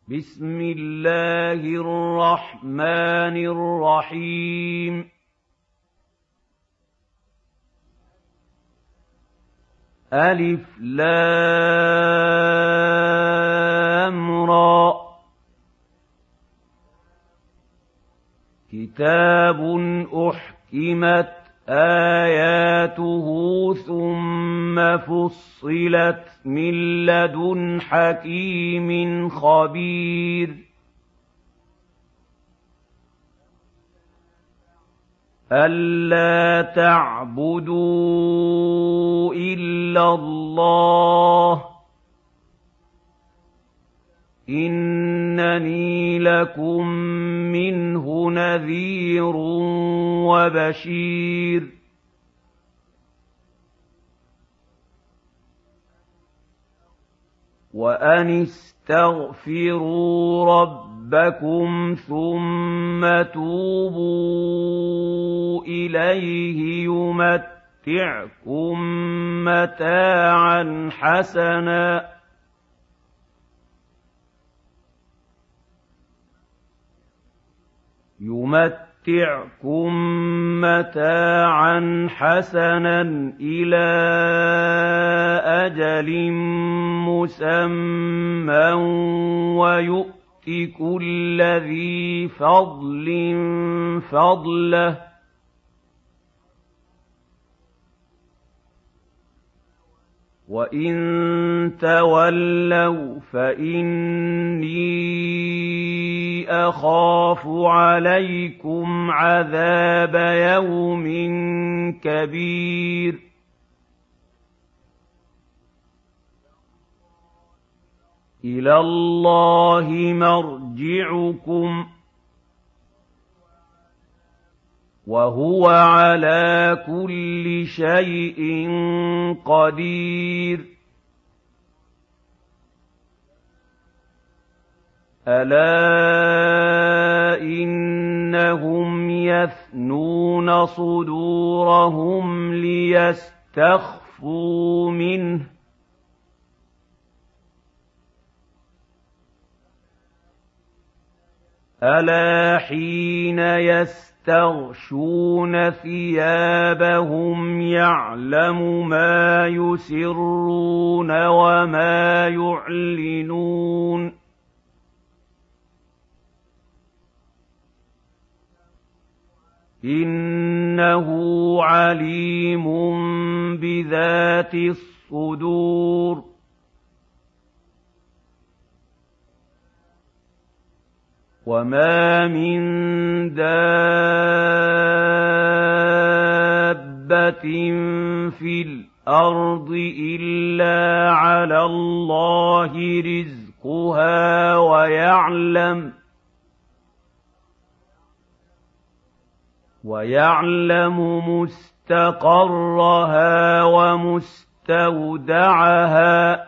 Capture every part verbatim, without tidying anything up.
بسم الله الرحمن الرحيم ألف لام را كتاب أحكمت آياته ثم فصلت من لدن حكيم خبير ألا تعبدوا إلا الله إنني لكم منه نذير وبشير وأن استغفروا ربكم ثم توبوا إليه يمتعكم متاعا حسنا يمتعكم متاعا حسنا إلى أجل مسمى ويؤت كل ذي فضل فضله وإن تولوا فإني أخاف عليكم عذاب يوم كبير إلى الله مرجعكم وهو على كل شيء قدير ألا إنهم يثنون صدورهم ليستخفوا منه ألا حين يستغشون ثيابهم يعلم ما يسرون وما يعلنون إنه عليم بذات الصدور وما من دابة في الأرض إلا على الله رزقها ويعلم ويعلم مستقرها ومستودعها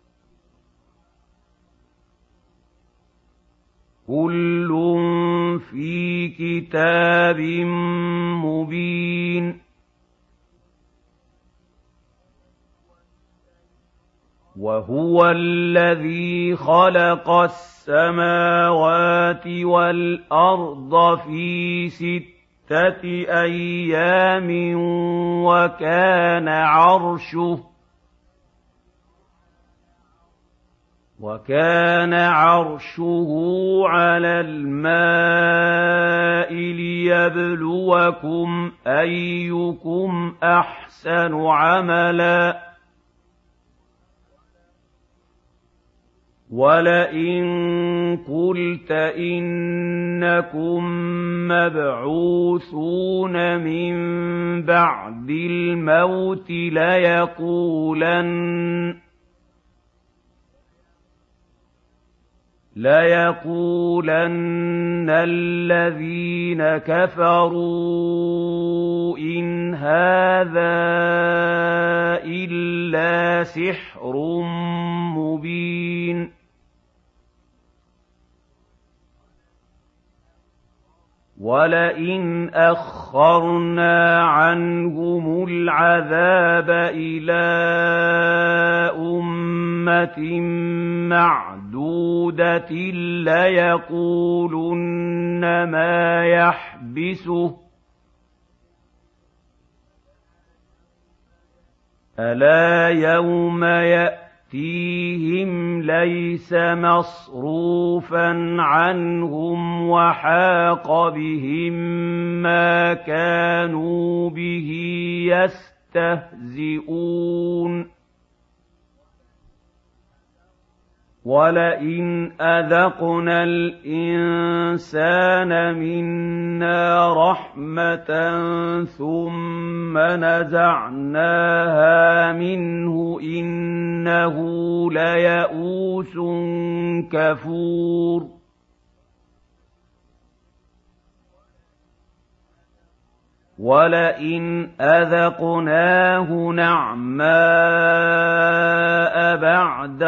كل في كتاب مبين وهو الذي خلق السماوات والأرض في ستة أيام وكان عرشه وكان عرشه على الماء ليبلوكم أيكم أحسن عملا ولئن قلت إنكم مبعوثون من بعد الموت ليقولن ليقولن الذين كفروا إن هذا إلا سحر مبين ولئن أخرنا عنهم العذاب إلى أمة معدودة مَعْدُودَةٍ لَيَقُولُنَّ مَا يَحْبِسُهُ أَلَا يَوْمَ يَأْتِيهِمْ لَيْسَ مَصْرُوفًا عَنْهُمْ وَحَاقَ بِهِم مَّا كَانُوا بِهِ يَسْتَهْزِئُونَ وَلَئِنْ أَذَقْنَا الْإِنسَانَ مِنَّا رَحْمَةً ثُمَّ نَزَعْنَاهَا مِنْهُ إِنَّهُ لَيَئُوسٌ كَفُورٌ وَلَئِنْ أَذَقْنَاهُ نَعْمَاءَ بَعْدَ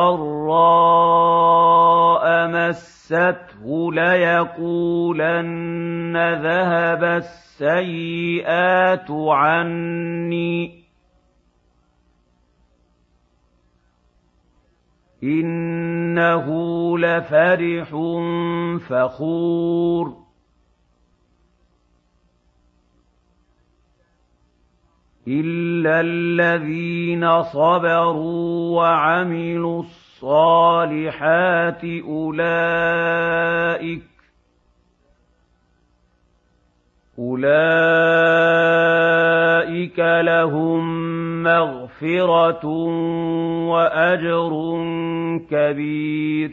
ضَرَّاءَ مَسَّتْهُ لَيَقُولَنَّ ذَهَبَ السَّيِّئَاتُ عَنِّي إِنَّهُ لَفَرِحٌ فَخُورٌ إِلَّا الَّذِينَ صَبَرُوا وَعَمِلُوا الصَّالِحَاتِ أُولَئِكَ أُولَئِكَ لَهُم مَّغْفِرَةٌ وَأَجْرٌ كَبِيرٌ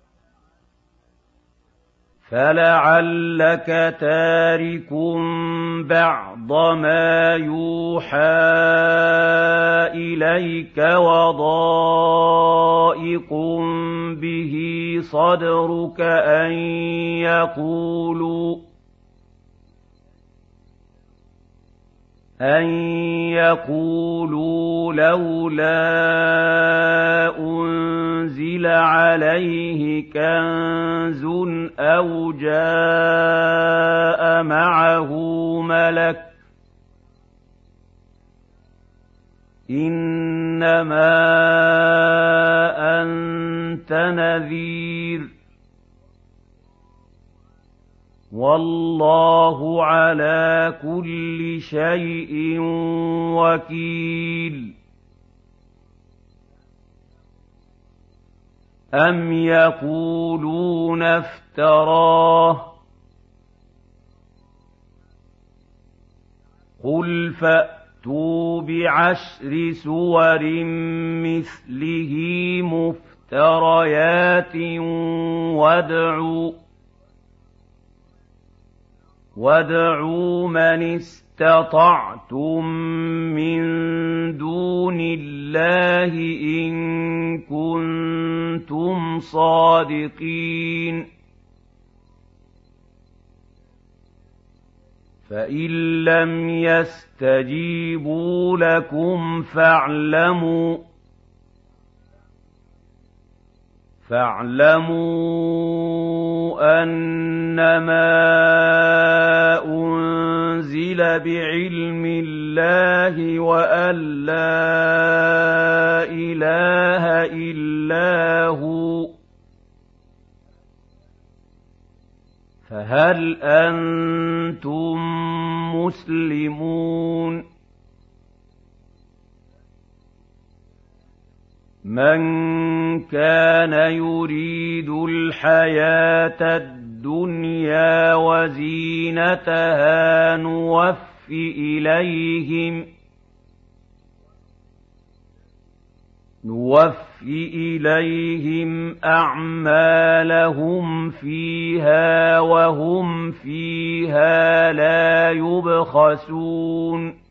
فَلَعَلَّكَ تَارِكٌ بَعْضَ مَا يُوحَىٰ إِلَيْكَ وَضَائِقٌ بِهِ صَدْرُكَ أَن يَقُولُوا أَن يَقُولُوا لَوْلَا أُنزِلَ عَلَيْهِ كَنزٌ أَوْ جَاءَ مَعَهُ مَلَكٌ ۚ إِنَّمَا أَنتَ نَذِيرٌ وَاللَّهُ عَلَىٰ كُلِّ شَيْءٍ وَكِيلٌ أَمْ يَقُولُونَ افْتَرَاهُ ۖ قُلْ فَأْتُوا بِعَشْرِ سُوَرٍ مِّثْلِهِ مُفْتَرَيَاتٍ وَادْعُوا وَادْعُوا مَنِ اسْتَطَعْتُم مِّن دُونِ اللَّهِ إِن كُنتُمْ صَادِقِينَ فَإِن لَّمْ يَسْتَجِيبُوا لَكُمْ فَاعْلَمُوا فَاعْلَمُوا أَنَّمَا أُنزِلَ بِعِلْمِ اللَّهِ وَأَن لَّا إِلَٰهَ إِلَّا هُوَ ۖ فَهَلْ أَنتُم مُّسْلِمُونَ مَن كَانَ يُرِيدُ الْحَيَاةَ الدُّنْيَا وَزِينَتَهَا نُوَفِّ إِلَيْهِمْ نُوَفِّ إِلَيْهِمْ أَعْمَالَهُمْ فِيهَا وَهُمْ فِيهَا لَا يُبْخَسُونَ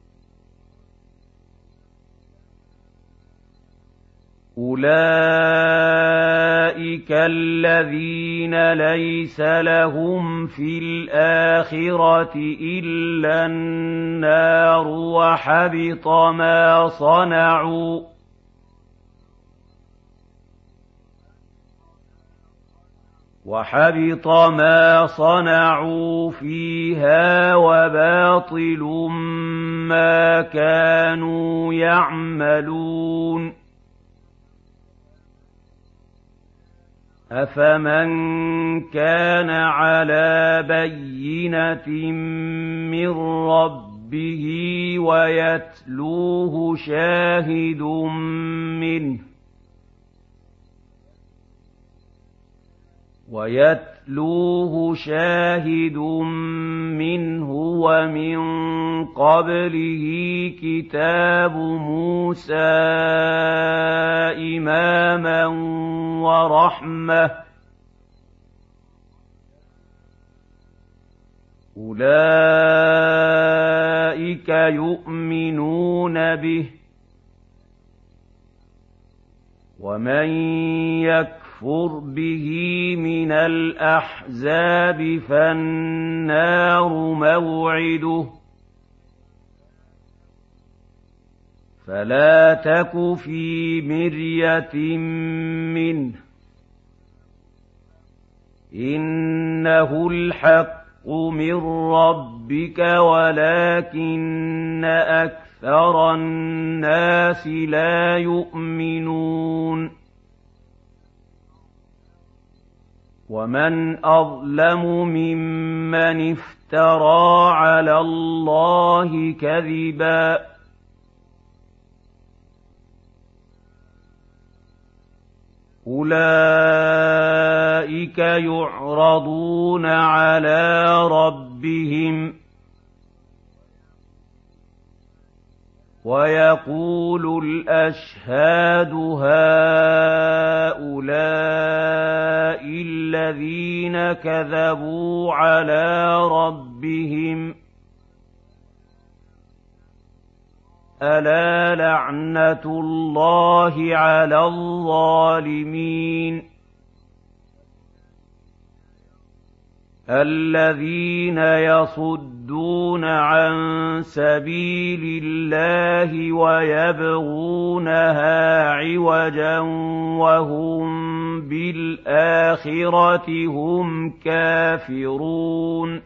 أُولَٰئِكَ الَّذِينَ لَيْسَ لَهُمْ فِي الْآخِرَةِ إِلَّا النَّارُ وَحَبِطَ مَا صَنَعُوا وَحَبِطَ مَا صَنَعُوا فِيهَا وَبَاطِلٌ مَّا كَانُوا يَعْمَلُونَ أَفَمَن كَانَ عَلَىٰ بَيِّنَةٍ مِّن رَّبِّهِ وَيَتْلُوهُ شَاهِدٌ مِّنْهُ وَيَتْلُوهُ شَاهِدٌ مِّنْهُ وَمِن قَبْلِهِ كِتَابُ مُوسَىٰ إِمَامًا وَرَحْمَةً ۚ أُولَٰئِكَ يُؤْمِنُونَ بِهِ ۚ وَمَن يَكْفُرْ بِهِ مِنَ الْأَحْزَابِ فَالنَّارُ مَوْعِدُهُ ۚ فَلَا تَكُ فِي مِرْيَةٍ مِّنْهُ ۚ إِنَّهُ الْحَقُّ مِن رَّبِّكَ وَلَٰكِنَّ أَكْثَرَ النَّاسِ لَا يُؤْمِنُونَ وَمَنْ أَظْلَمُ مِمَّنِ افْتَرَىٰ عَلَى اللَّهِ كَذِبًا ۚ أُولَٰئِكَ يُعْرَضُونَ عَلَىٰ رَبِّهِمْ وَيَقُولُ الْأَشْهَادُ هَٰؤُلَاءِ الَّذِينَ كَذَبُوا عَلَىٰ رَبِّهِمْ ۚ أَلَا لَعْنَةُ اللَّهِ عَلَى الظَّالِمِينَ الَّذِينَ يَصُدُّونَ عَن سَبِيلِ اللَّهِ وَيَبْغُونَهَا عِوَجًا وَهُم بِالْآخِرَةِ هُمْ كَافِرُونَ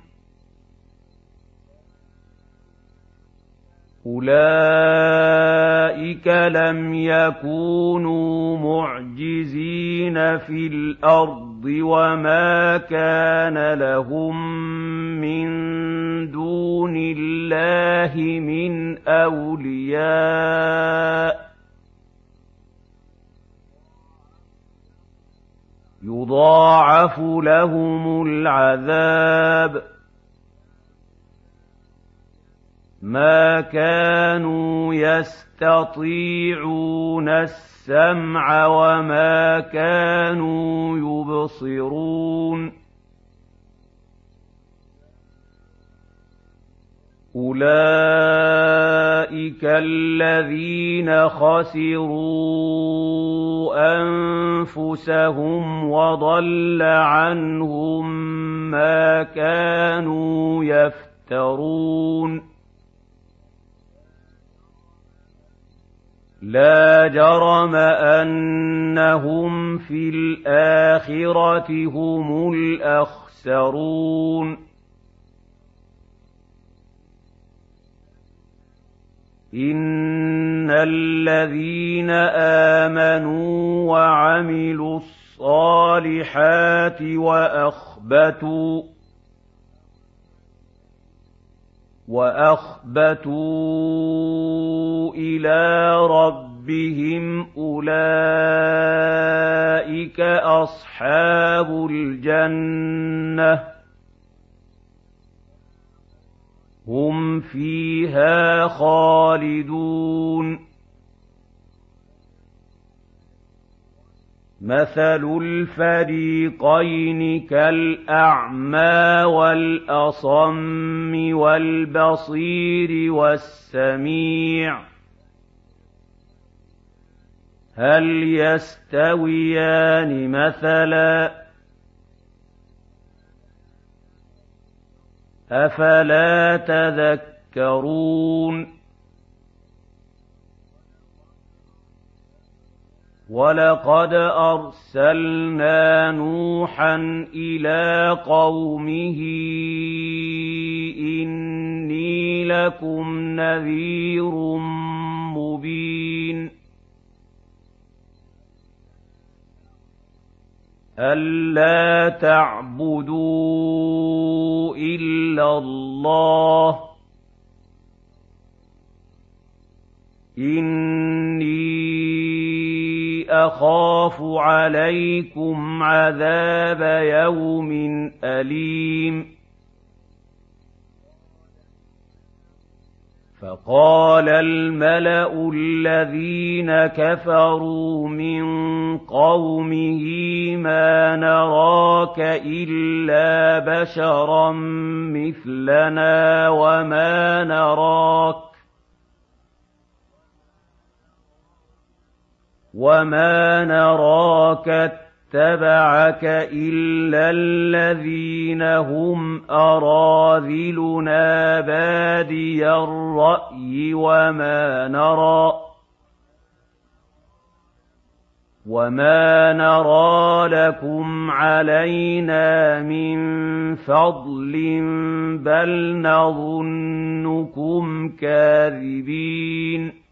أُولَٰئِكَ لَمْ يَكُونُوا مُعْجِزِينَ فِي الْأَرْضِ وَمَا كَانَ لَهُم مِّن دُونِ اللَّهِ مِنْ أَوْلِيَاءَ يُضَاعَفُ لَهُمُ الْعَذَابُ مَا كَانُوا يَسْتَطِيعُونَ السَّمْعَ وَمَا كَانُوا يُبْصِرُونَ أُولَٰئِكَ الَّذِينَ خَسِرُوا أَنفُسَهُمْ وَضَلَّ عَنْهُم مَّا كَانُوا يَفْتَرُونَ لَا جَرَمَ أَنَّهُمْ فِي الْآخِرَةِ هُمُ الْأَخْسَرُونَ إِنَّ الَّذِينَ آمَنُوا وَعَمِلُوا الصَّالِحَاتِ وَأَخْبَتُوا وَأَخْبَتُوا إِلَىٰ رَبِّهِمْ أُولَٰئِكَ أَصْحَابُ الْجَنَّةِ ۖ هُمْ فِيهَا خَالِدُونَ مَثَلُ الْفَرِيقَيْنِ كَالْأَعْمَىٰ وَالْأَصَمِّ وَالْبَصِيرِ وَالسَّمِيعِ ۚ هَلْ يَسْتَوِيَانِ مَثَلًا ۚ أَفَلَا تَذَكَّرُونَ وَلَقَدْ أَرْسَلْنَا نُوحًا إِلَىٰ قَوْمِهِ إِنِّي لَكُمْ نَذِيرٌ مُّبِينٌ أَلَّا تَعْبُدُوا إِلَّا اللَّهَ إِنِّي أَخَافُ عَلَيْكُمْ عَذَابَ يَوْمٍ أَلِيمٍ فَقَالَ الْمَلَأُ الَّذِينَ كَفَرُوا مِن قَوْمِهِ مَا نَرَاكَ إِلَّا بَشَرًا مِثْلَنَا وَمَا نَرَاكَ وَمَا نَرَاكَ اتَّبَعَكَ إِلَّا الَّذِينَ هُمْ أَرَاذِلُنَا بَادِيَ الرَّأْيِ وَمَا نَرَىٰ وَمَا نَرَىٰ لَكُمْ عَلَيْنَا مِن فَضْلٍ بَلْ نَظُنُّكُمْ كَاذِبِينَ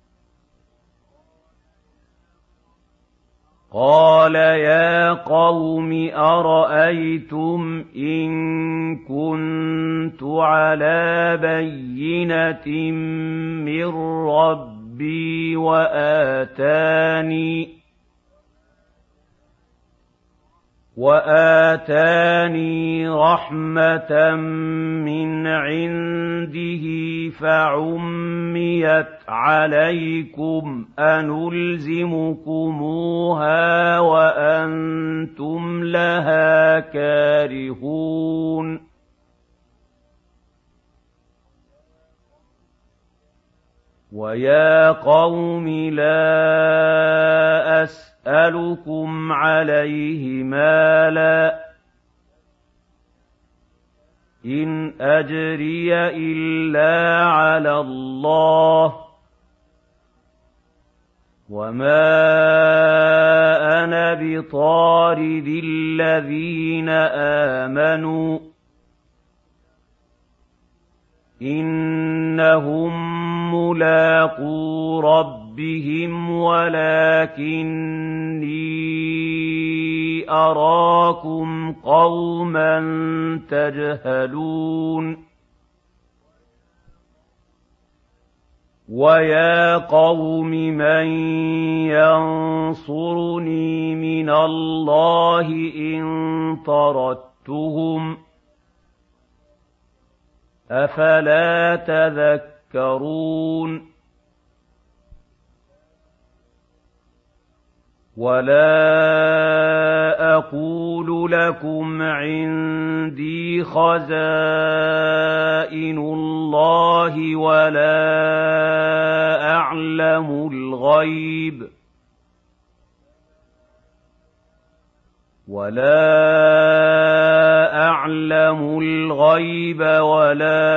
قَالَ يَا قَوْمِ أَرَأَيْتُمْ إِن كُنتُ عَلَىٰ بَيِّنَةٍ مِّن رَّبِّي وَآتَانِي وَآتَانِي رَحْمَةً مِّنْ عِندِهِ فَعُمِّيَتْ عَلَيْكُمْ أَنُلْزِمُكُمُوهَا وَأَنتُمْ لَهَا كَارِهُونَ وَيَا قَوْمِ لَا أَسْأَلُكُمْ عَلَيْهِ مَالًا إِنْ أَجْرِيَ إِلَّا عَلَى اللَّهِ وَمَا أَنَا بِطَارِدِ الَّذِينَ آمَنُوا إِنَّهُم مُّلَاقُو رَبِّهِمْ وَلَٰكِنِّي أَرَاكُمْ قَوْمًا تَجْهَلُونَ وَيَا قَوْمِ مَن يَنصُرُنِي مِنَ اللَّهِ إِن طَرَدتُّهُمْ أَفَلَا تَذَكَّرُونَ وَلَا أَقُولُ لَكُمْ عِندِي خَزَائِنُ اللَّهِ وَلَا أَعْلَمُ الْغَيْبَ وَلَا أَعْلَمُ الْغَيْبَ وَلَا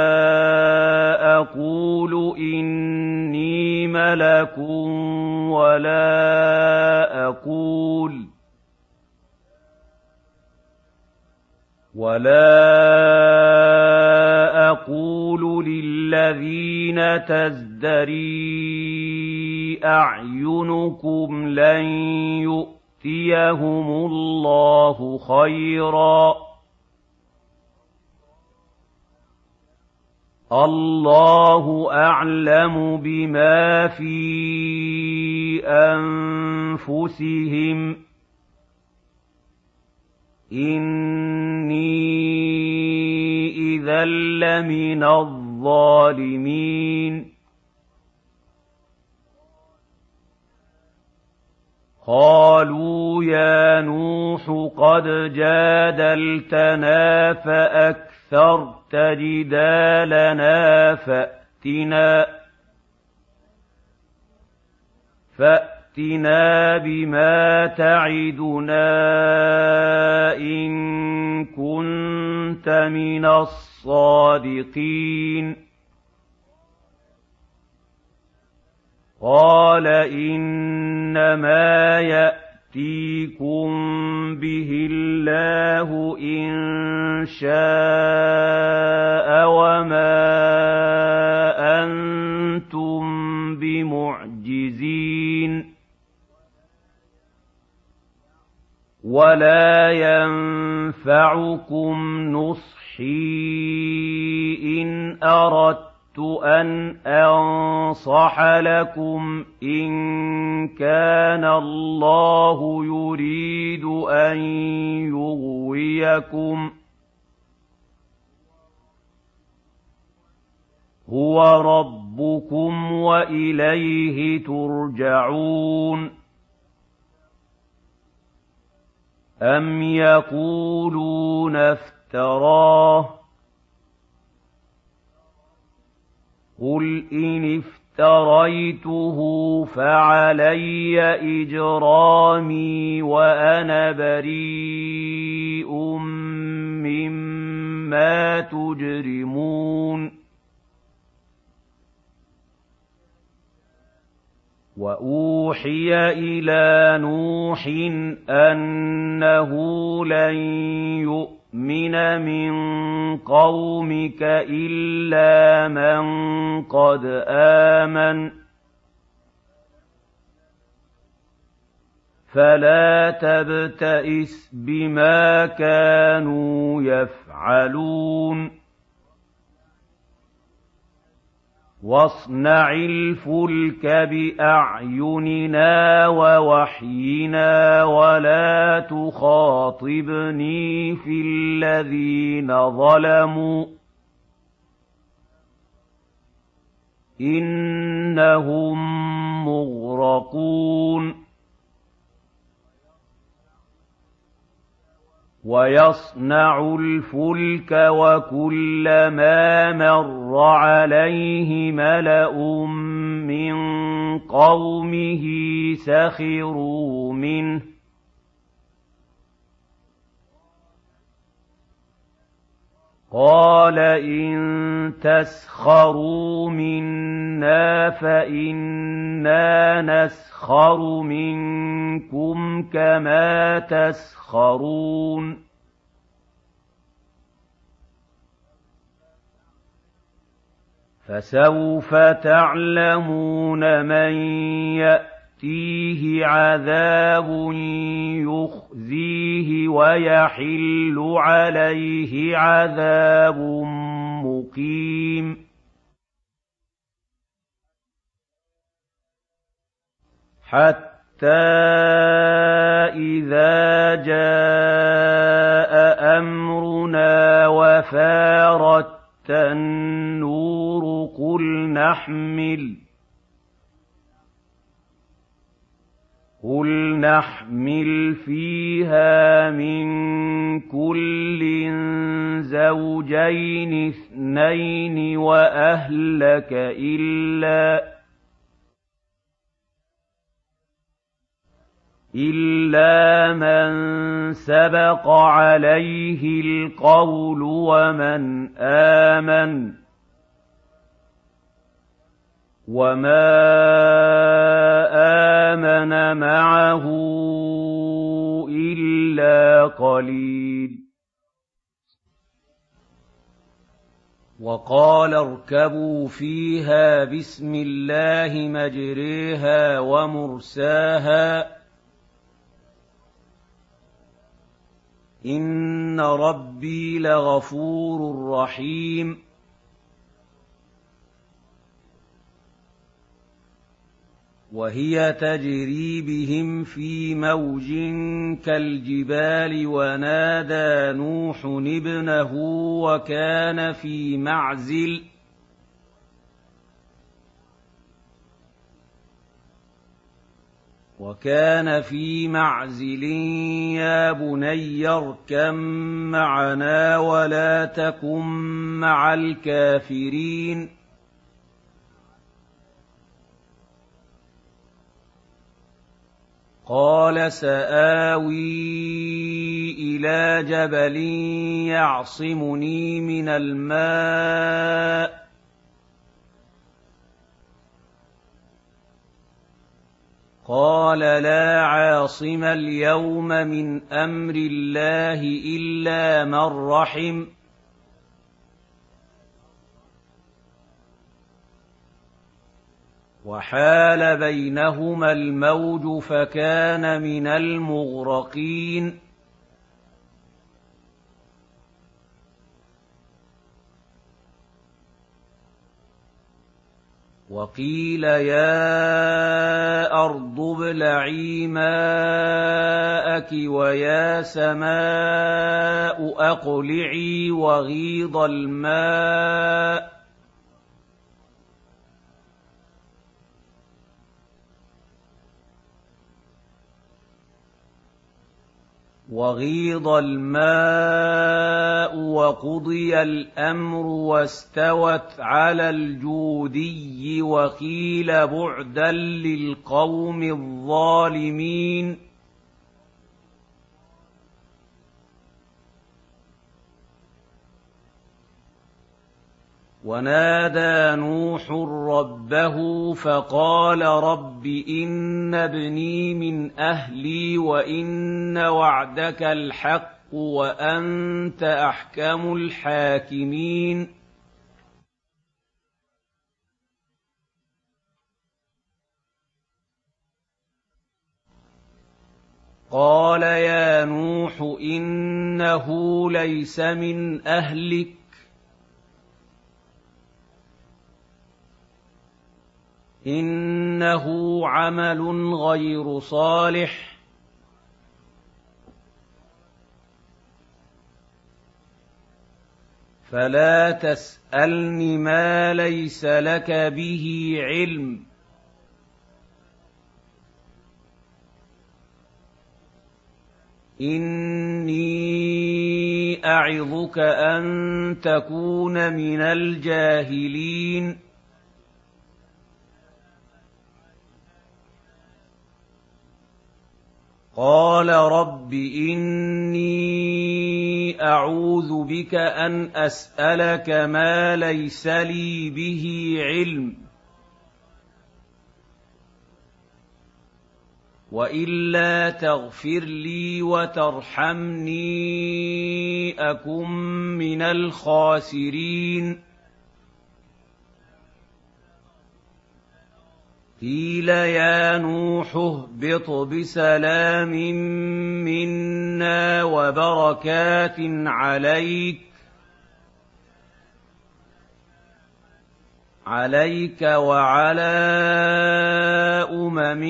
أَقُولُ إِنِّي مَلَكٌ وَلَا أَقُولُ وَلَا أَقُولُ لِلَّذِينَ تَزْدَرِي أَعْيُنُكُمْ لَن يُؤْتِيَهُمُ اللَّهُ خَيْرًا اللَّهُ أَعْلَمُ بِمَا فِي أَنفُسِهِمْ إِنِّي إِذًا لَّمِنَ الظَّالِمِينَ قَالُوا يَا نُوحُ قَدْ جَادَلْتَنَا فَأَكْثَرْتَ جِدَالَنَا فَأْتِنَا فَأْتِنَا بِمَا تَعِدُنَا إِن كُنتَ مِنَ الصَّادِقِينَ قَالَ إِنَّمَا يَأْتِيكُم بِهِ اللَّهُ إِن شَاءَ وَمَا أَنتُم بِمُعْجِزِينَ ولا ينفعكم نصحي إن أردت أن أنصح لكم إن كان الله يريد أن يغويكم هو ربكم وإليه ترجعون أم يقولون افتراه قل إن افتريته فعلي إجرامي وأنا بريء مما تجرمون وأوحي إلى نوح أنه لن يؤمن من قومك إلا من قد آمن فلا تبتئس بما كانوا يفعلون واصنع الفلك بأعيننا ووحينا ولا تخاطبني في الذين ظلموا إنهم مغرقون ويصنع الفلك وكلما مر عليه ملأ من قومه سخروا منه قال إن تسخروا منا فإنا نسخر منكم كما تسخرون فسوف تعلمون من يأتيه عذاب يخزيه ويحل عليه عذاب مقيم حتى إذا جاء أمرنا وفارت النور قل نحمل قل نحمل فيها من كل زوجين اثنين وأهلك إلا إلا من سبق عليه القول ومن آمن وما آمن معه إلا قليل وقال اركبوا فيها بسم الله مجريها ومرساها إن ربي لغفور رحيم وهي تجري بهم في موج كالجبال ونادى نوح ابنه وكان في معزل وكان في معزل يا بني اركب معنا ولا تكن مع الكافرين قال سآوي إلى جبل يعصمني من الماء قال لا عاصم اليوم من أمر الله إلا من رحم وحال بينهما الموج فكان من المغرقين وقيل يا أرض ابلعي ماءك ويا سماء أقلعي وغيض الماء وغيض الماء وقضي الأمر واستوت على الجودي وقيل بعدا للقوم الظالمين. ونادى نوح ربه فقال رب إن ابني من أهلي وإن وعدك الحق وأنت أحكم الحاكمين. قال يا نوح إنه ليس من أهلك إنه عمل غير صالح فلا تسألن ما ليس لك به علم إني أعظك أن تكون من الجاهلين. قال رب إني أعوذ بك أن أسألك ما ليس لي به علم وإلا تغفر لي وترحمني أكن من الخاسرين. قيل يا نوح اهبط بسلام منا وبركات عليك عليك وعلى أمم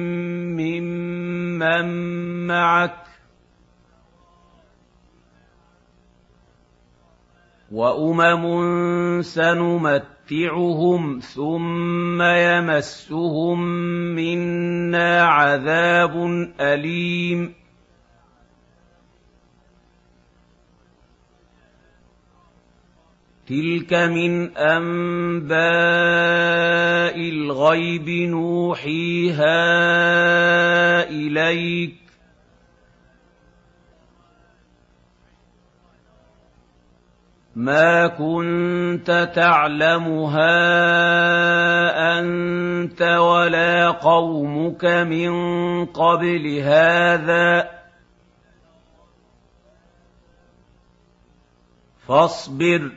ممن معك وأمم سنمتعهم ثم يمسهم منا عذاب أليم. تلك من أنباء الغيب نوحيها إليك ما كنت تعلمها أنت ولا قومك من قبل هذا فاصبر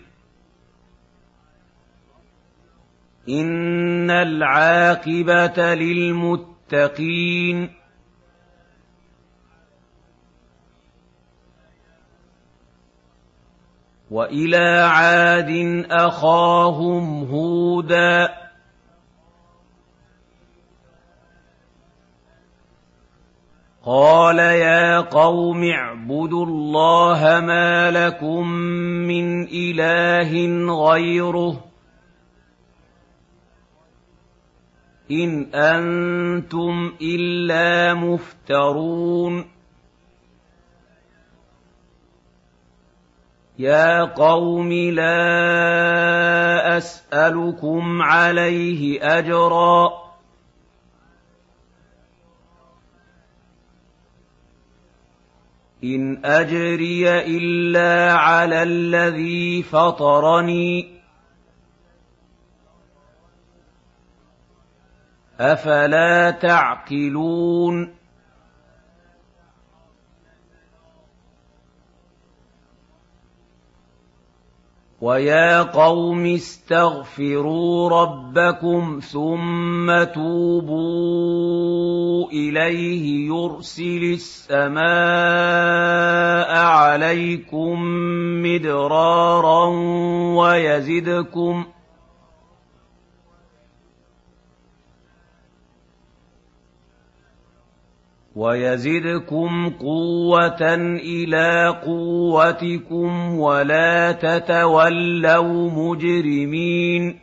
إن العاقبة للمتقين. وإلى عاد أخاهم هودا قال يا قوم اعبدوا الله ما لكم من إله غيره إن أنتم إلا مفترون. يا قوم لا أسألكم عليه أجرا إن أجري إلا على الذي فطرني أفلا تعقلون. ويا قوم استغفروا ربكم ثم توبوا إليه يرسل السماء عليكم مدرارا ويزدكم وَيَزِدْكُمْ قُوَّةً إِلَىٰ قُوَّتِكُمْ وَلَا تَتَوَلَّوْا مُجْرِمِينَ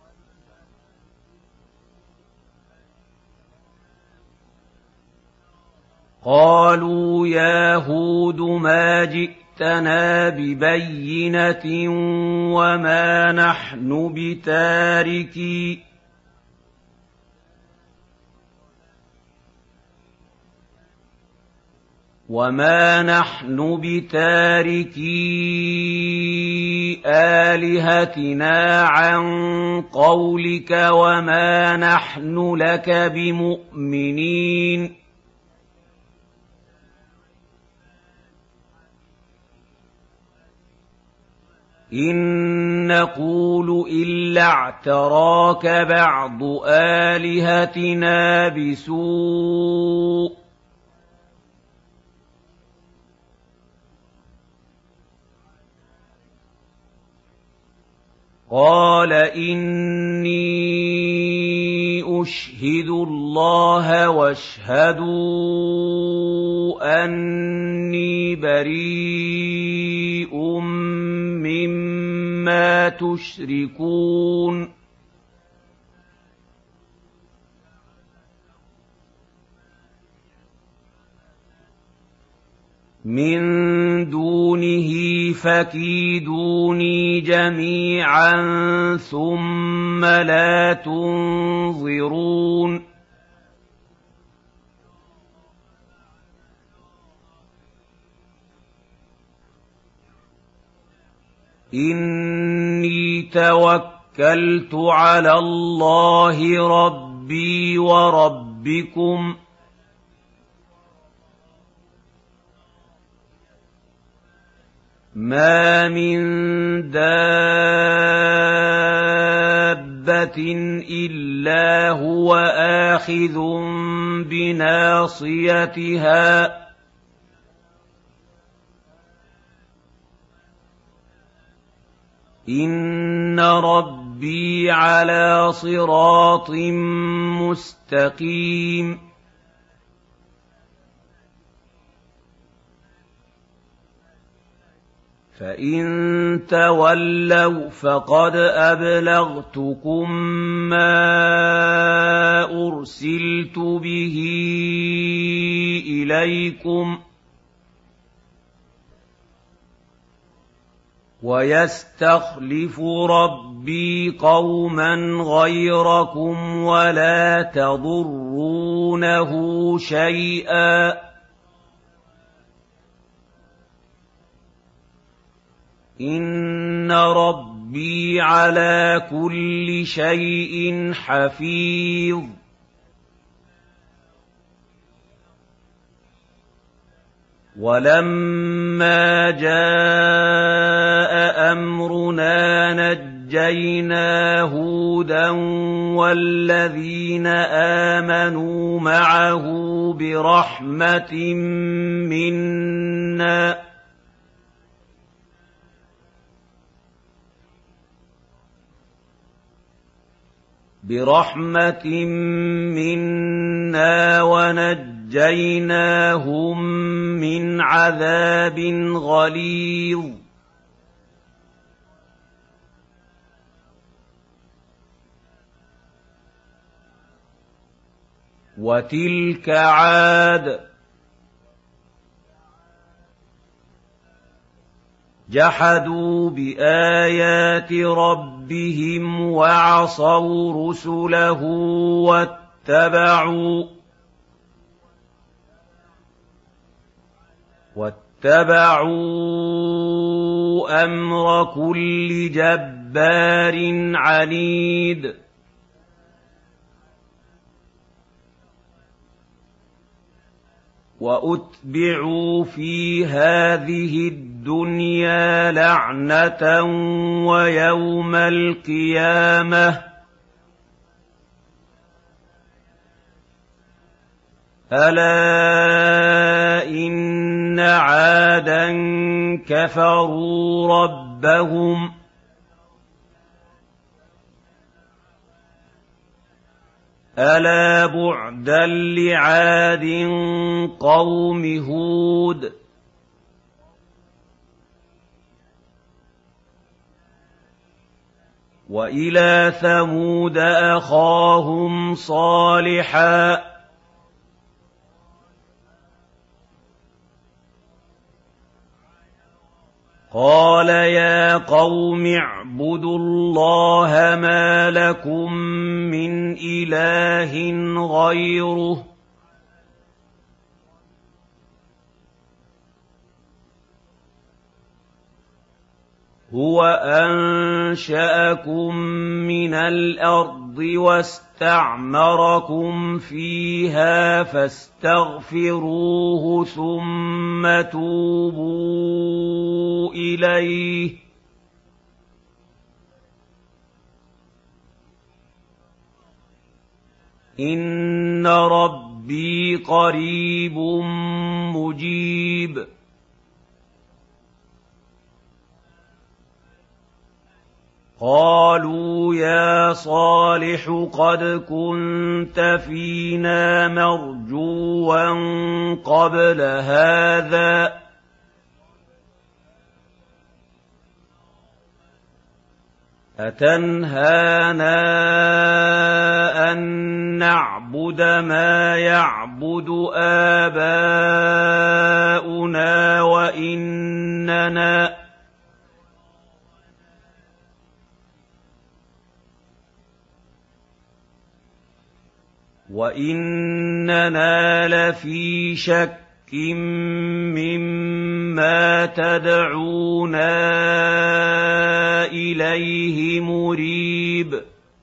قَالُوا يَا هُودُ مَا جِئْتَنَا بِبَيِّنَةٍ وَمَا نَحْنُ بِتَارِكِي وَمَا نَحْنُ بِتَارِكِي آلِهَتِنَا عَن قَوْلِكَ وَمَا نَحْنُ لَكَ بِمُؤْمِنِينَ إِن نَّقُولُ إِلَّا اعْتَرَاكَ بَعْضُ آلِهَتِنَا بِسُوءٍ قَالَ إِنِّي أُشْهِدُ اللَّهَ وَاشْهَدُوا أَنِّي بَرِيءٌ مِّمَّا تُشْرِكُونَ مِن دُونِهِ فَكِيدُونِي جَمِيعًا ثُمَّ لَا تُنظِرُونِ إِنِّي تَوَكَّلْتُ عَلَى اللَّهِ رَبِّي وَرَبِّكُم مَا مِن دَابَّةٍ إِلَّا هُوَ آخِذٌ بِنَاصِيَتِهَا ۚ إِنَّ رَبِّي عَلَىٰ صِرَاطٍ مُّسْتَقِيمٍ فَإِن تَوَلَّوْا فَقَدْ أَبْلَغْتُكُم مَّا أُرْسِلْتُ بِهِ إِلَيْكُمْ ۖ وَيَسْتَخْلِفُ رَبِّي قَوْمًا غَيْرَكُمْ وَلَا تَضُرُّونَهُ شَيْئًا ۚ إِنَّ رَبِّي عَلَىٰ كُلِّ شَيْءٍ حَفِيظٌ وَلَمَّا جَاءَ أَمْرُنَا نَجَّيْنَا هُودًا وَالَّذِينَ آمَنُوا مَعَهُ بِرَحْمَةٍ مِّنَّا بِرَحْمَةٍ مِّنَّا وَنَجَّيْنَاهُم مِّنْ عَذَابٍ غَلِيظٍ وَتِلْكَ عَادٌ جَحَدُوا بِآيَاتِ رَبِّهِمْ وَعَصَوْا رُسُلَهُ وَاتَّبَعُوا وَاتَّبَعُوا أَمْرَ كُلِّ جَبَّارٍ عَنِيدٍ وَأُتْبِعُوا فِي هَٰذِهِ الدُّنْيَا لَعْنَةً وَيَوْمَ الْقِيَامَةِ ۗ أَلَا إِنَّ عَادًا كَفَرُوا رَبَّهُمْ ألا بعدا لعاد قوم هود وإلى ثمود أخاهم صالحا قال يا قوم اعبدوا الله ما لكم من إله غيره هو أنشأكم من الأرض واستعمركم فيها فاستغفروه ثم توبوا إليه إن ربي قريب مجيب قالوا يا صالح قد كنت فينا مرجوا قبل هذا أتنهانا أن نعبد ما يعبد آباؤنا وإننا وإننا لفي شك مما تدعونا إليه مريب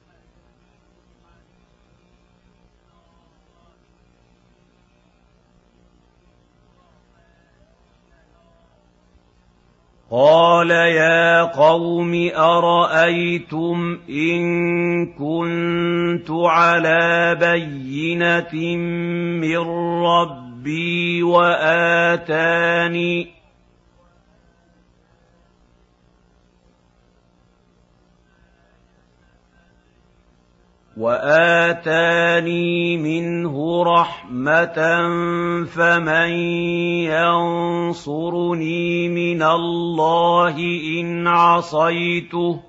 قال يا قوم أرأيتم إن كنت على بينة من ربي وآتاني وآتاني منه رحمة فمن ينصرني من الله إن عصيته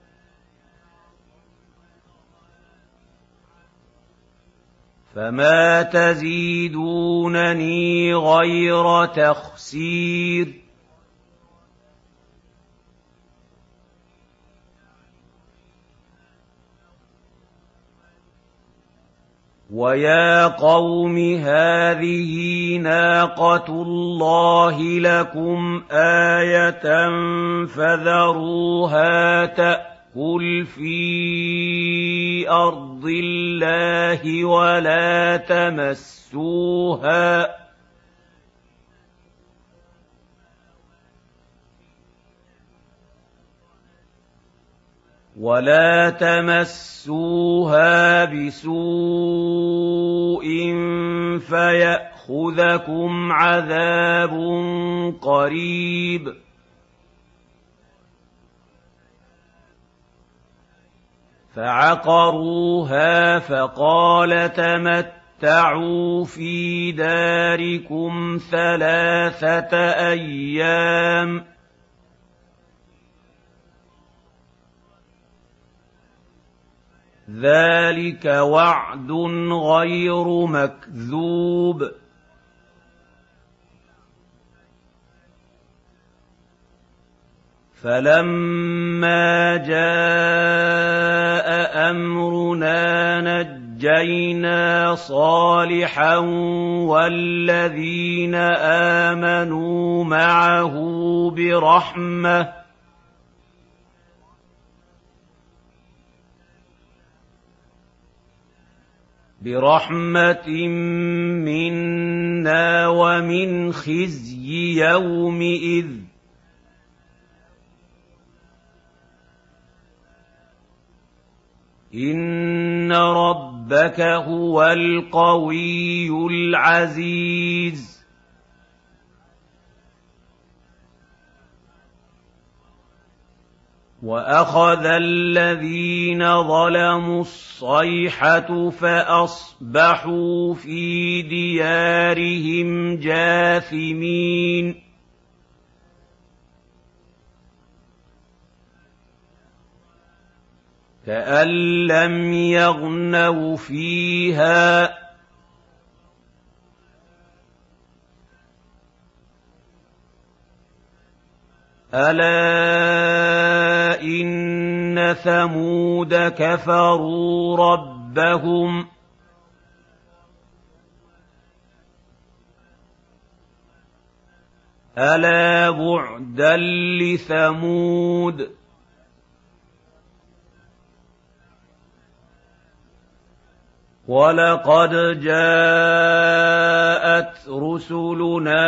فما تزيدونني غير تخسير ويا قوم هذه ناقة الله لكم آية فذروها تأكل في أرض الله ولا تمسوها ولا تمسوها بسوء فيأخذكم عذاب قريب فعقروها فقال تمتعوا في داركم ثلاثة أيام ذلك وعد غير مكذوب فلما جاء أمرنا نجينا صالحا والذين آمنوا معه برحمة برحمة منا ومن خزي يومئذ إن ربك هو القوي العزيز وَأَخَذَ الَّذِينَ ظَلَمُوا الصَّيْحَةُ فَأَصْبَحُوا فِي دِيَارِهِمْ جَاثِمِينَ كَأَن لَّمْ يَغْنَوْا فِيهَا ۗ أَلَا إِنَّ ثَمُودَ كَفَرُوا رَبَّهُمْ أَلَا بُعْدًا لِّثَمُودَ وَلَقَدْ جَاءَتْ رُسُلُنَا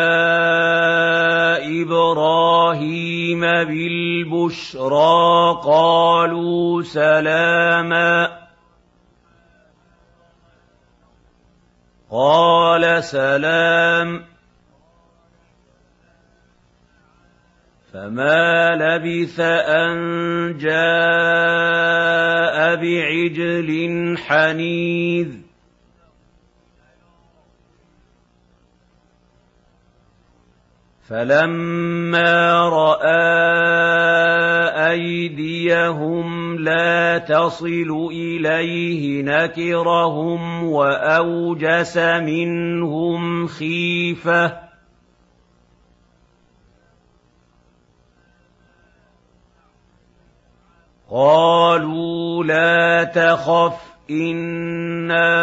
إِبْرَاهِيمَ بِالْبُشْرَىٰ قَالُوا سَلَامًا قَالَ سَلَامٌ فَمَا لَبِثَ أَن جَاءَ بِعِجْلٍ حَنِيذٍ فَلَمَّا رَأَىٰ أَيْدِيَهُمْ لَا تَصِلُ إِلَيْهِ نَكِرَهُمْ وَأَوْجَسَ مِنْهُمْ خِيفَةً قَالُوا لَا تَخَفْ إِنَّا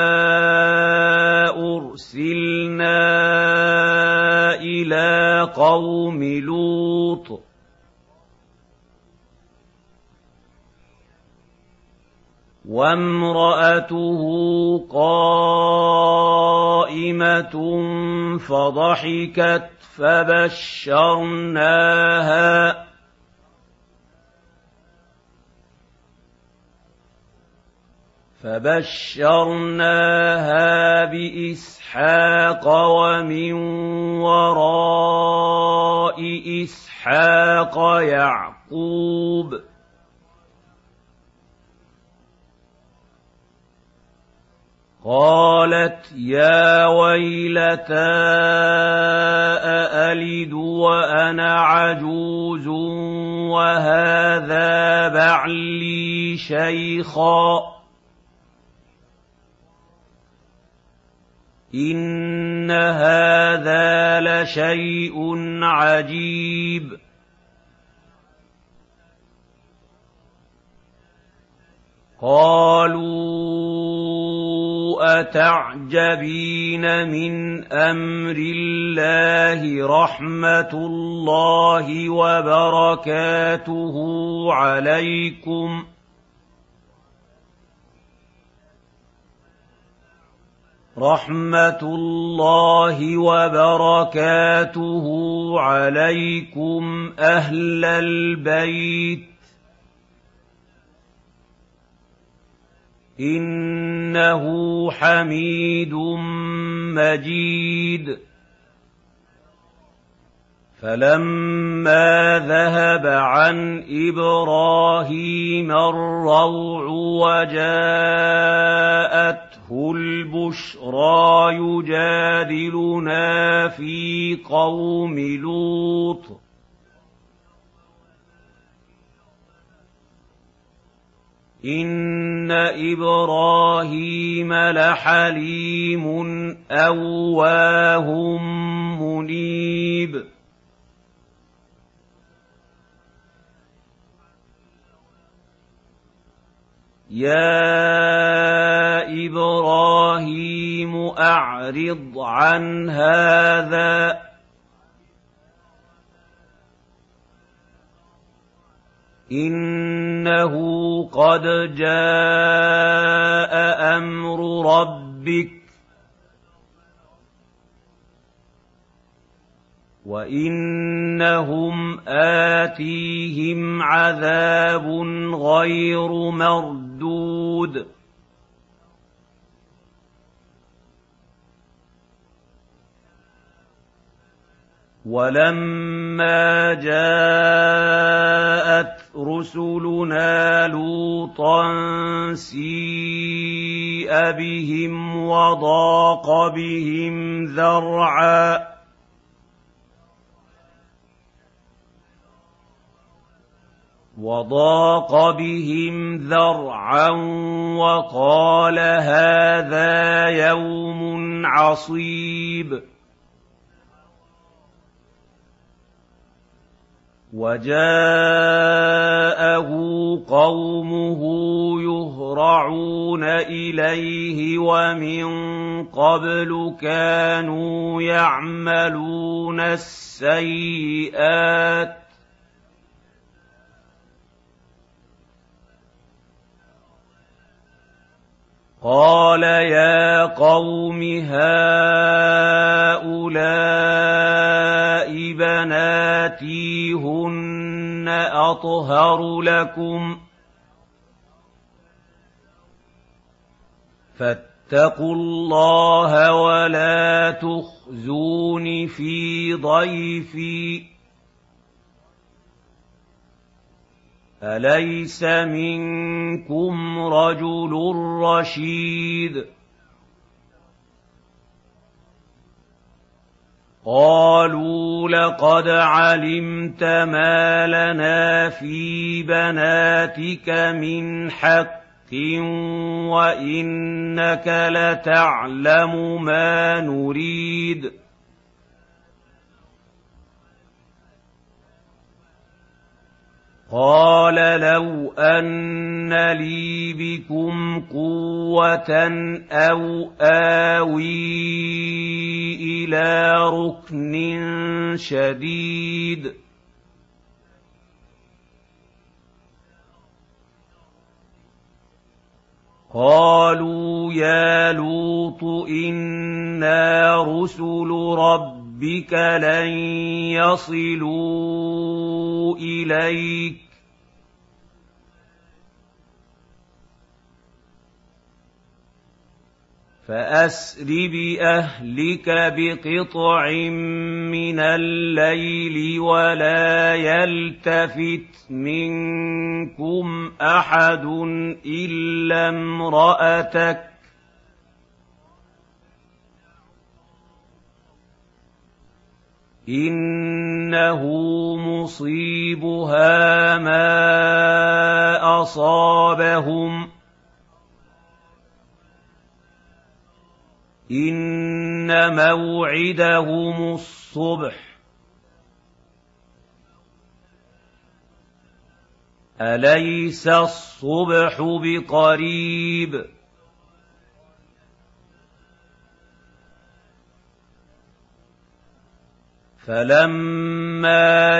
أُرْسِلْنَا إِلَىٰ قَوْمِ لُوطٍ وَامْرَأَتُهُ قَائِمَةٌ فَضَحِكَتْ فَبَشَّرْنَاهَا فَبَشَّرْنَاهَا بِإِسْحَاقَ وَمِن وَرَاءِ إِسْحَاقَ يَعْقُوبَ قَالَتْ يَا وَيْلَتَىٰ أَأَلِدُ وَأَنَا عَجُوزٌ وَهَٰذَا بَعْلِي شَيْخًا إِنَّ هَٰذَا لَشَيْءٌ عَجِيبٌ قَالُوا أَتَعْجَبِينَ مِنْ أَمْرِ اللَّهِ رَحْمَتُ اللَّهِ وَبَرَكَاتُهُ عَلَيْكُمْ رَحْمَتُ اللَّهِ وَبَرَكَاتُهُ عَلَيْكُمْ أَهْلَ الْبَيْتِ إِنَّهُ حَمِيدٌ مَّجِيدٌ فَلَمَّا ذَهَبَ عَنْ إِبْرَاهِيمَ الرَّوْعُ وَجَاءَتْهُ الْبُشْرَىٰ يُجَادِلُنَا فِي قَوْمِ لُوطٍ إِنَّ إِبْرَاهِيمَ لَحَلِيمٌ أَوَّاهٌ مُّنِيبٌ يَا إِبْرَاهِيمُ أَعْرِضْ عَنْ هَٰذَا إِنَّهُ قَدْ جَاءَ أَمْرُ رَبِّكَ وَإِنَّهُمْ آتِيهِمْ عَذَابٌ غَيْرُ مَرْدُودٍ وَلَمَّا جَاءَتْ رسلنا لوطا سيء بهم وضاق بهم ذرعا وضاق بهم ذرعا وقال هذا يوم عصيب وجاءه قومه يهرعون إليه ومن قبل كانوا يعملون السيئات قال يا قوم هؤلاء بناتي هن أطهر لكم فاتقوا الله ولا تخزون في ضيفي أليس منكم رجل رشيد قالوا لقد علمت ما لنا في بناتك من حق وإنك لتعلم ما نريد قال لو أن لي بكم قوة أو آوي إلى ركن شديد قالوا يا لوط إنا رسل ربك لن يصلوا إليك فأسر بأهلك بقطع من الليل ولا يلتفت منكم أحد إلا امرأتك إنه مصيبها ما أصابهم إن موعدهم الصبح أليس الصبح بقريب فلما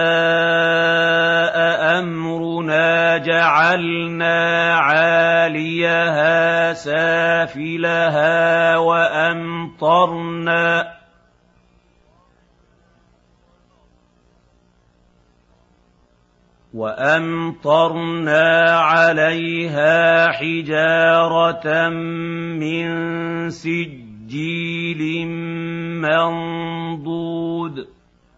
جاء أمرنا جعلنا عاليها سافلها وأمطرنا وأمطرنا عليها حجارة من سجيل منضود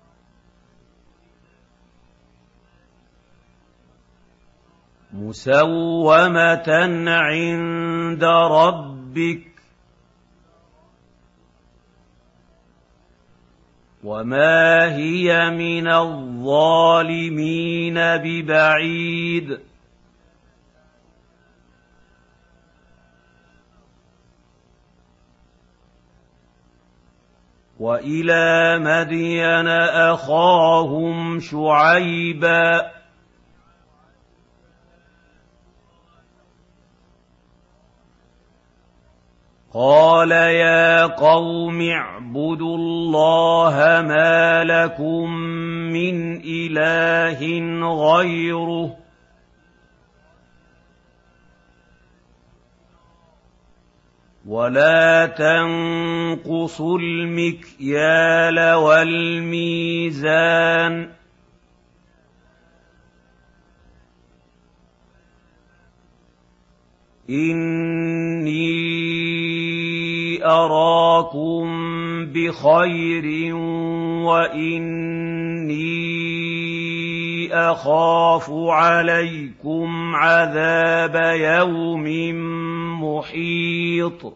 مسومة عند ربك وما هي من الظالمين ببعيد وإلى مدين أخاهم شعيبا قال يا قوم اعبدوا الله ما لكم من إله غيره ولا تنقصوا المكيال والميزان إني أراكم بخير وإني أخاف عليكم عذاب يوم محيط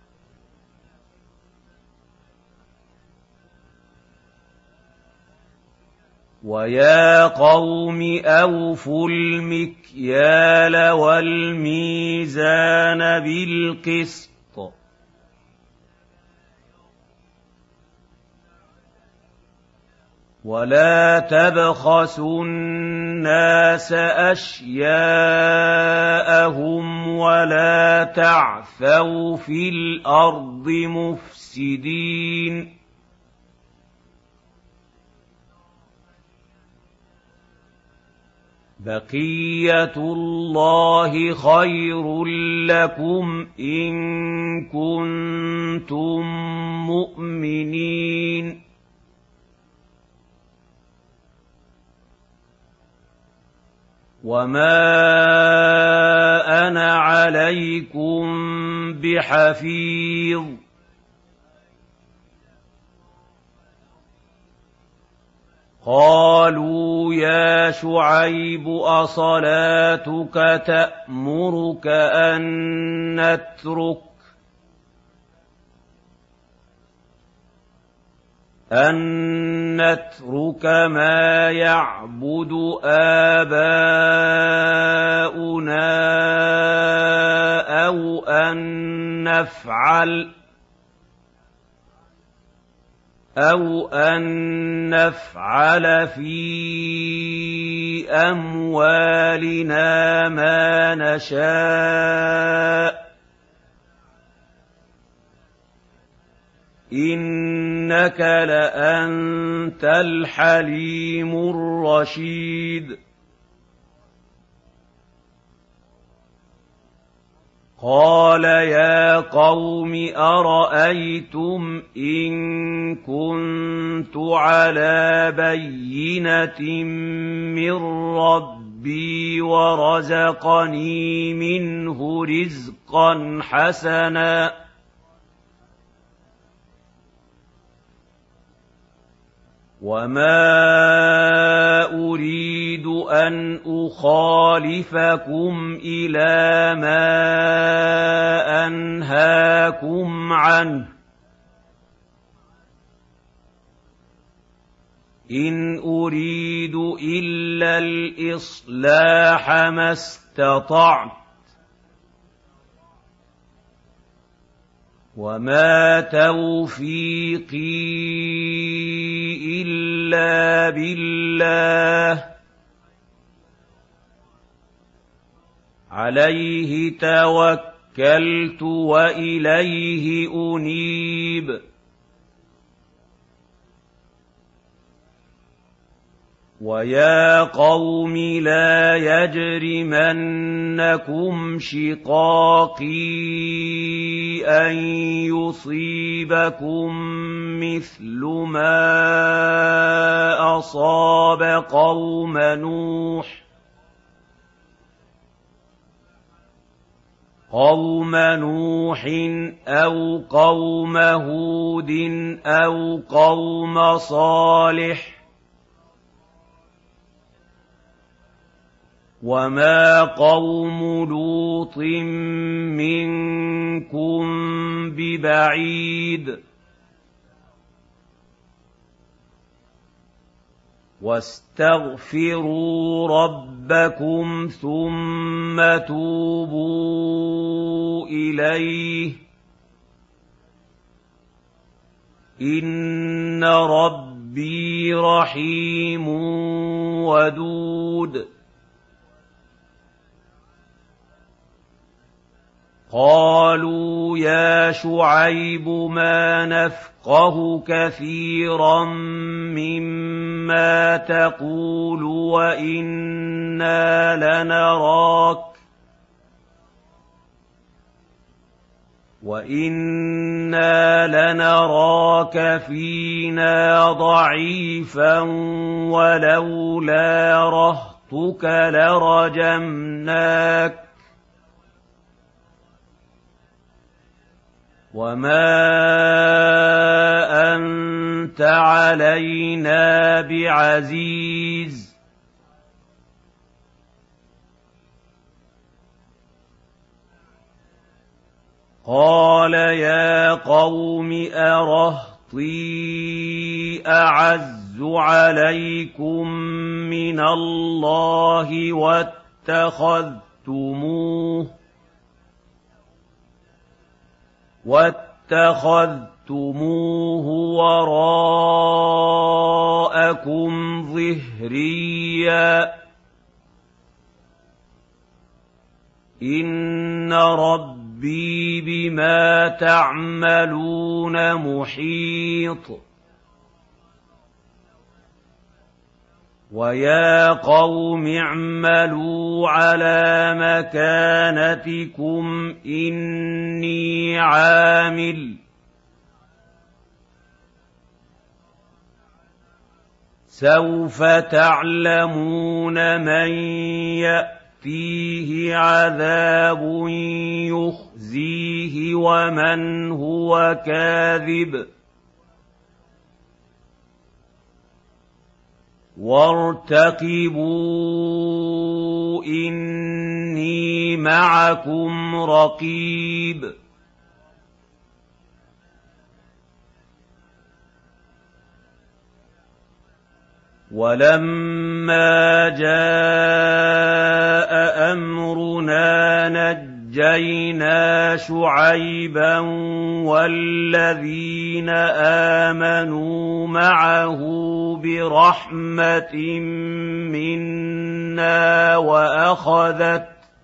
ويا قوم أوفوا المكيال والميزان بالقسط ولا تبخسوا الناس أشياءهم ولا تعثوا في الأرض مفسدين بقية الله خير لكم إن كنتم مؤمنين وما أنا عليكم بحفيظ قالوا يا شعيب أصلاتك تأمرك أن نترك أن نترك ما يعبد آباؤنا أو أن نفعل أو أن نفعل في أموالنا ما نشاء إنك لأنت الحليم الرشيد قال يا قوم أرأيتم إن كنت على بينة من ربي ورزقني منه رزقا حسنا وما أريد أن أخالفكم إلى ما أنهاكم عنه إن أريد إلا الإصلاح ما استطعت وما توفيقي إلا بالله عليه توكلت وإليه أنيب ويا قوم لا يجرمنكم شقاقي أن يصيبكم مثل ما أصاب قوم نوح قوم نوح أو قوم هود أو قوم صالح وما قوم لوط منكم ببعيد واستغفروا ربكم ثم توبوا إليه إن ربي رحيم ودود قالوا يا شعيب ما نفقه كثيرا مما تقول وإنا لنراك وإنا لنراك فينا ضعيفا ولولا رهطك لرجمناك وما أنت علينا بعزيز قَالَ يَا قَوْمِ أَرَهْطِي أَعَزُّ عَلَيْكُم مِّنَ اللَّهِ وَاتَّخَذْتُمُوهُ وَاتَّخَذْتُمُوهُ وَرَاءَكُمْ ظِهْرِيًّا إِنَّ رَبِّي بِمَا تَعْمَلُونَ مُحِيطٌ وَيَا قَوْمِ اعْمَلُوا عَلَىٰ مَكَانَتِكُمْ إِنِّي عَامِلٌ سَوْفَ تَعْلَمُونَ مَن يَأْتِيهِ عَذَابٌ يُخْزِيهِ وَمَنْ هُوَ كَاذِبٌ وَارْتَقِبُوا إِنِّي مَعَكُمْ رَقِيبٌ وَلَمَّا جَاءَ أَمْرُنَا نَجَّيْنَا شُعَيْبًا وَالَّذِينَ آمَنُوا مَعَهُ بِرَحْمَةٍ مِّنَّا وَأَخَذَتْ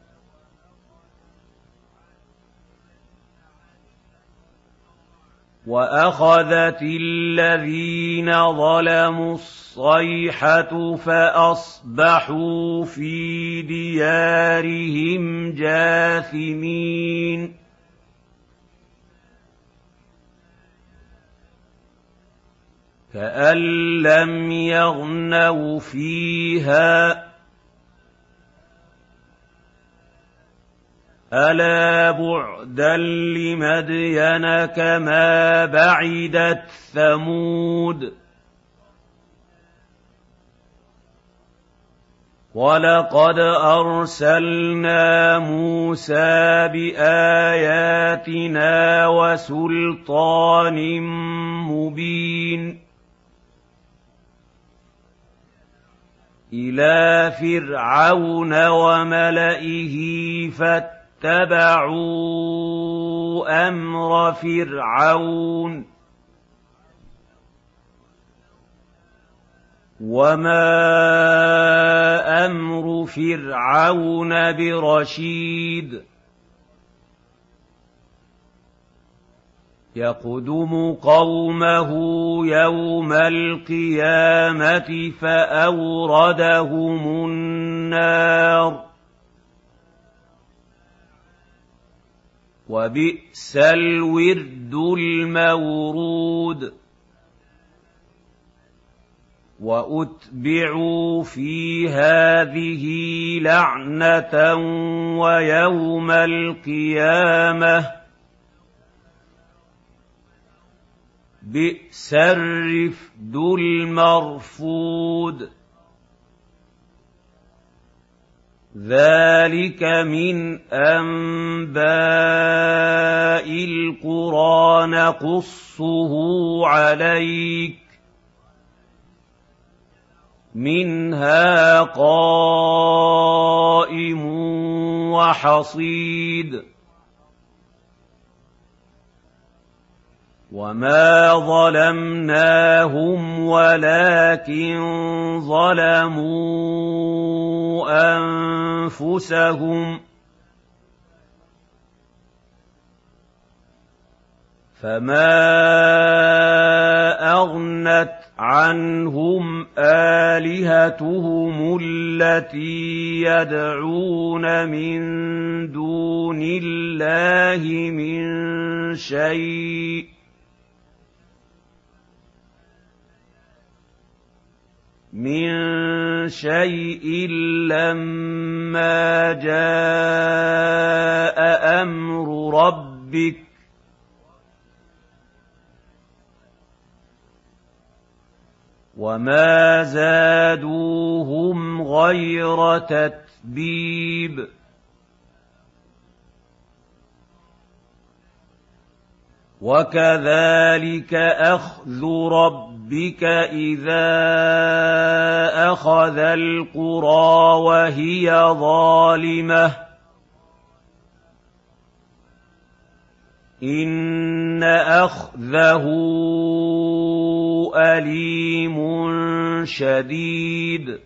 وَأَخَذَتِ الَّذِينَ ظَلَمُوا الصَّيْحَةُ فَأَصْبَحُوا فِي دِيَارِهِمْ جَاثِمِينَ كَأَن لَّمْ يَغْنَوْا فِيهَا أَلَا بُعْدًا لِّمَدْيَنَ كَمَا بَعِدَتْ ثَمُودُ وَلَقَدْ أَرْسَلْنَا مُوسَىٰ بِآيَاتِنَا وَسُلْطَانٍ مُّبِينٍ إِلَىٰ فِرْعَوْنَ وَمَلَئِهِ فَاتَّبَعُوا أَمْرَ فِرْعَوْنَ وَمَا أَمْرُ فِرْعَوْنَ بِرَشِيدٍ يَقْدُمُ قَوْمَهُ يَوْمَ الْقِيَامَةِ فَأَوْرَدَهُمُ النَّارَ وَبِئْسَ الْوِرْدُ الْمَوْرُودُ وَأُتْبِعُوا فِي هَٰذِهِ لَعْنَةً وَيَوْمَ الْقِيَامَةِ بِئْسَ الرِّفْدُ الْمَرْفُودُ ذَٰلِكَ مِنْ أَنبَاءِ الْقُرَىٰ نَقُصُّهُ عَلَيْكَ مِنْهَا قَائِمٌ وَحَصِيدٌ وَمَا ظَلَمْنَاهُمْ وَلَٰكِن ظَلَمُوا أَنفُسَهُمْ فَمَا أَغْنَتْ عَنْهُمْ آلِهَتُهُمُ الَّتِي يَدْعُونَ مِن دُونِ اللَّهِ مِن شَيْءٍ مِّن شَيْءٍ لَّمَّا جَاءَ أَمْرُ رَبِّكَ وَمَا زَادُوهُمْ غَيْرَ تَتْبِيبٍ. تتبيب. وكذلك أخذ ربك إذا أخذ القرى وهي ظالمة إن أخذه أليم شديد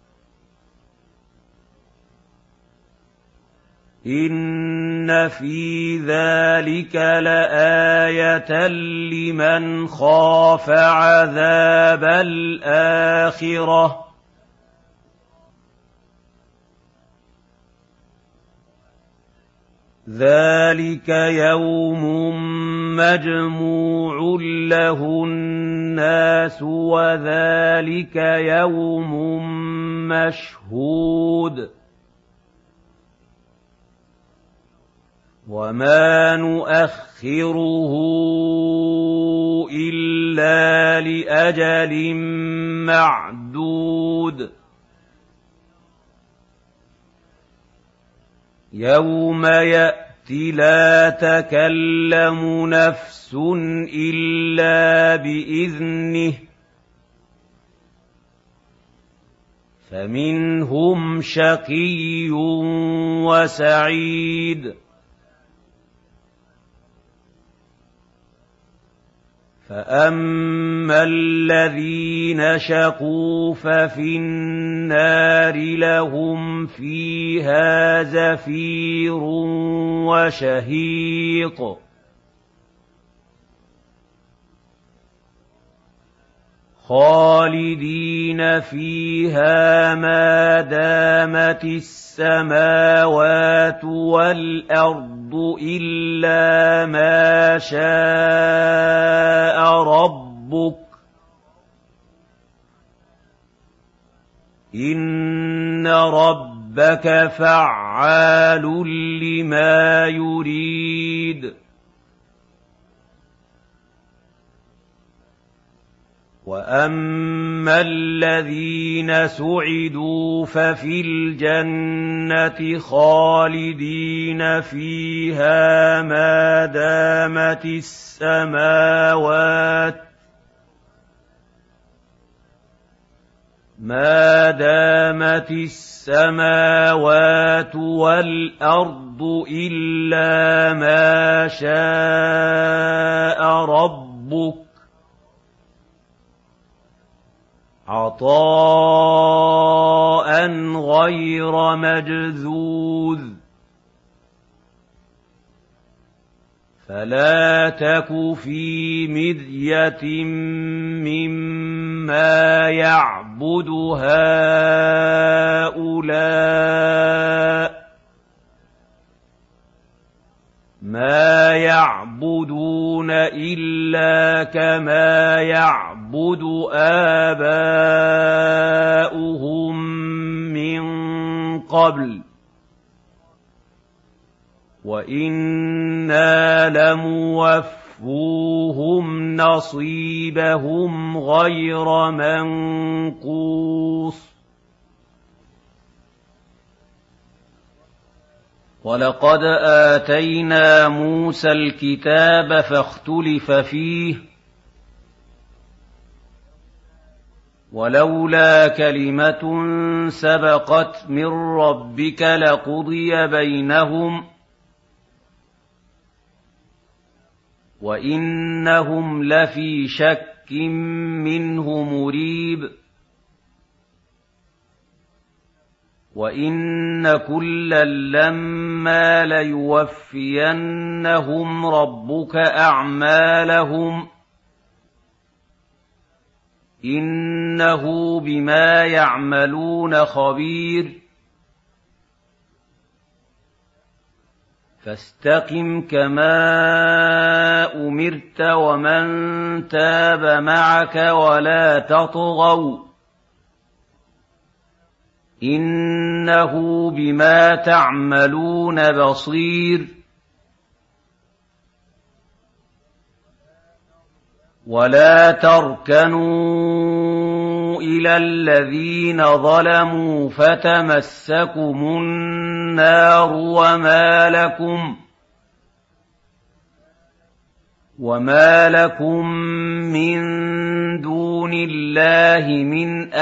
إن في ذلك لآية لمن خاف عذاب الآخرة ذلك يوم مجموع له الناس وذلك يوم مشهود وما نؤخره إلا لأجل معدود يوم يأتي لا تكلم نفس إلا بإذنه فمنهم شقي وسعيد فأما الذين شقوا ففي النار لهم فيها زفير وشهيق خالدين فيها ما دامت السماوات والأرض إلا ما شاء ربك إن ربك فعال لما يريد وأما الذين سعدوا ففي الجنة خالدين فيها ما دامت السماوات ما دامت السماوات والأرض إلا ما شاء ربك عطاء غير مجذوذ فلا تك في مرية مما يعبد هؤلاء ما يعبدون إلا كما يعبد آباؤهم من قبل وإنا لموفوهم نصيبهم غير منقوص ولقد آتينا موسى الكتاب فاختلف فيه ولولا كلمة سبقت من ربك لقضي بينهم وإنهم لفي شك منه مريب وإن كلا لما ليوفينهم ربك أعمالهم إنه بما يعملون خبير فاستقم كما أمرت ومن تاب معك ولا تطغوا إنه بما تعملون بصير ولا تركنوا إلى الذين ظلموا فتمسكم النار وما لكم وما لكم من دون الله من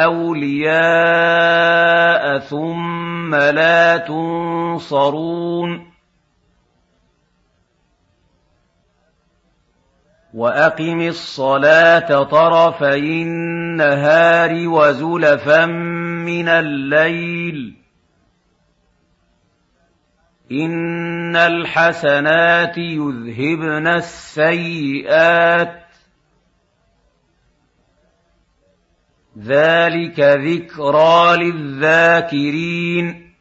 أولياء ثم لا تنصرون وأقم الصلاة طرفي النهار وزلفا من الليل إن الحسنات يذهبن السيئات ذلك ذكرى للذاكرين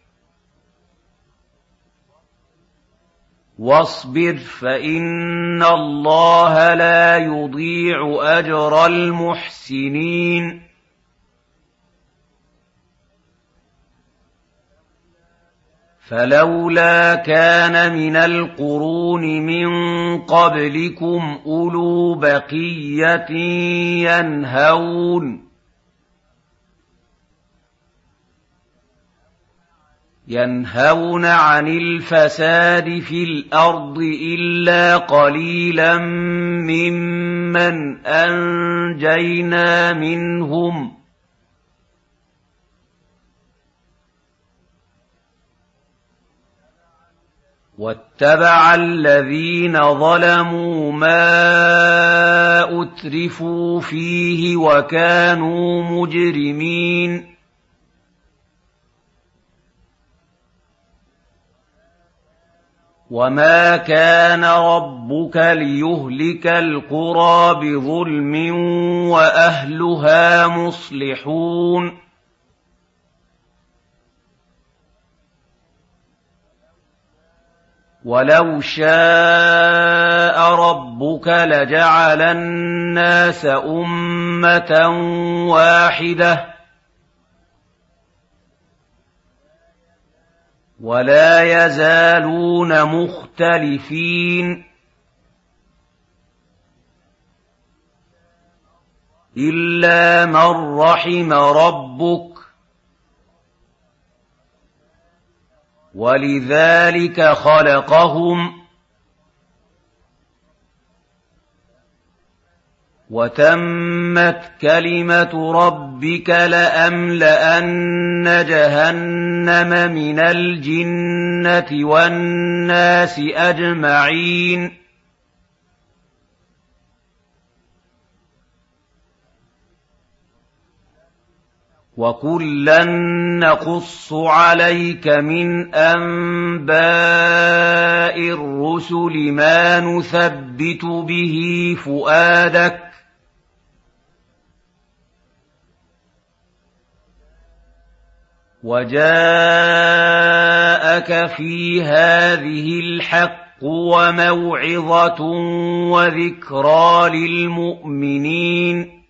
واصبر فإن الله لا يضيع أجر المحسنين فلولا كان من القرون من قبلكم أولو بقية ينهون ينهون عن الفساد في الأرض إلا قليلا ممن أنجينا منهم واتبع الذين ظلموا ما أترفوا فيه وكانوا مجرمين وما كان ربك ليهلك القرى بظلم وأهلها مصلحون ولو شاء ربك لجعل الناس أمة واحدة ولا يزالون مختلفين إلا من رحم ربك ولذلك خلقهم وتمت كلمة ربك لأملأن جهنم من الجنة والناس أجمعين وكلا نقص عليك من أنباء الرسل ما نثبت به فؤادك وجاءك في هذه الحق وموعظة وذكرى للمؤمنين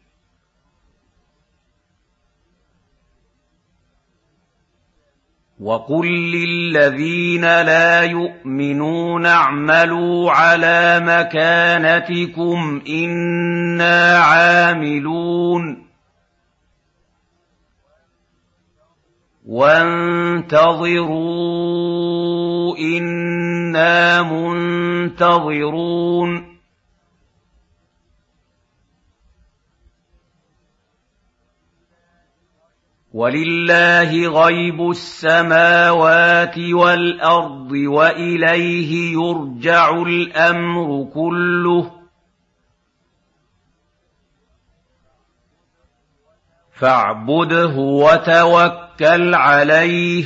وقل للذين لا يؤمنون اعملوا على مكانتكم إنا عاملون وانتظروا إنا منتظرون ولله غيب السماوات والأرض وإليه يرجع الأمر كله فاعبده وتوكل عليه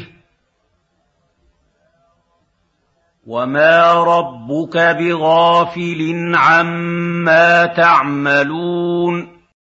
وما ربك بغافل عما تعملون